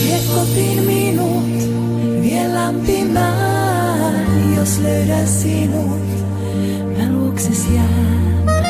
Vie kotiin minut, vie lämpimään, jos löydän sinut, mä luokses jään.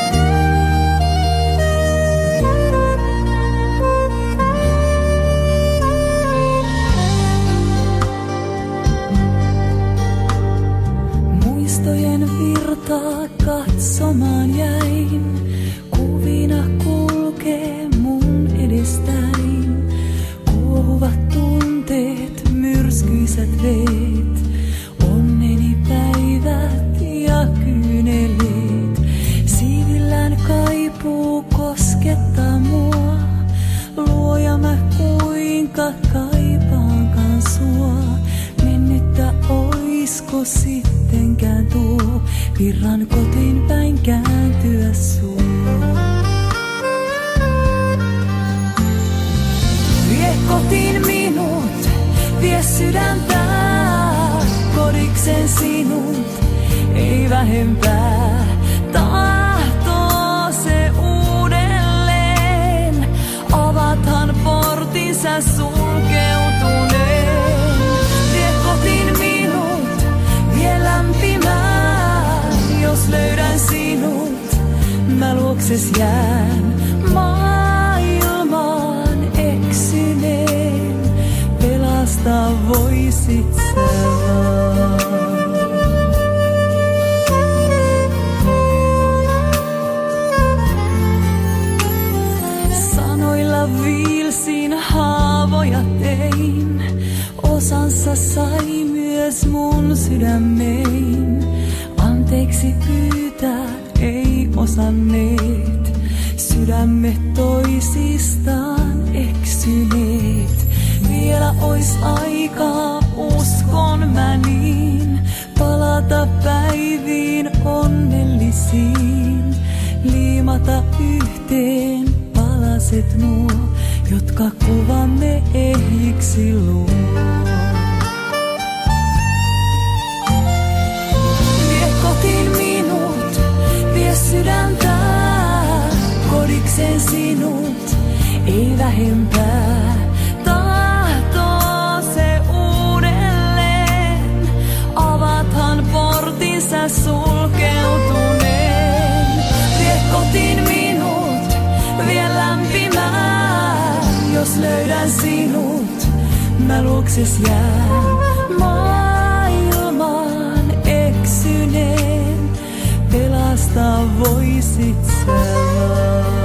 Muistojen virtaa katsomaan jäin, kuvina kulkee mun edestäin. Kuohuvat tunteet, myrskyiset veet, onneni päivät ja kyyneleet. Siivillään kaipuu koskettaa mua, luoja mä kuinka kaipaankaan sua. Mennyttä oisko sittenkään tuo, virran kotiin päin kääntyä sua. Vie kotiin minut, vie sydäntä, kodikseen sinut, ei vähempää. Tahtoo se uudelleen, avathan portinsa sulkeutuneen. Vie kotiin minut, vie lämpimään, jos löydän sinut, mä luokses jään. Maailmaan eksyneen, pelastaa voisit sä vaan. Sanoilla viilsin, haavoja tein, osansa sai myös mun sydämein. Anteeksi pyytää ei osanneet, sydämet toisistaan eksyneet. Vielä ois aikaa, uskon mä niin, palata päiviin onnellisiin. Liimata yhteen palaset nuo, jotka kuvamme ehjiksi luo. Vie kotiin minut, vie sydäntä, kodikseen sinut, ei vähempää. Tahtoo se uudelleen, avathan portinsa sulkeutuneen. Vie kotiin minut, vie lämpimään, jos löydän sinut, mä luokses jään. Maailmaan eksyneen, pelastaa voisit sä vaan.